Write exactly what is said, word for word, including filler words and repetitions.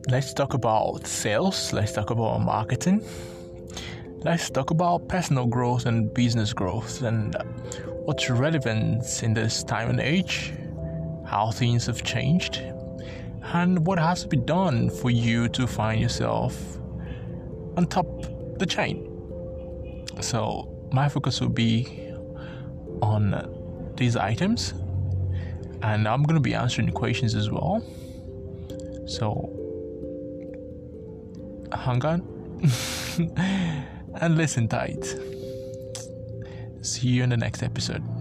let's talk about sales, let's talk about marketing, let's talk about personal growth and business growth, and what's relevant in this time and age, how things have changed, and what has to be done for you to find yourself on top the chain. So my focus will be on these items, and I'm going to be answering questions as well. So hang on and listen tight. See you in the next episode.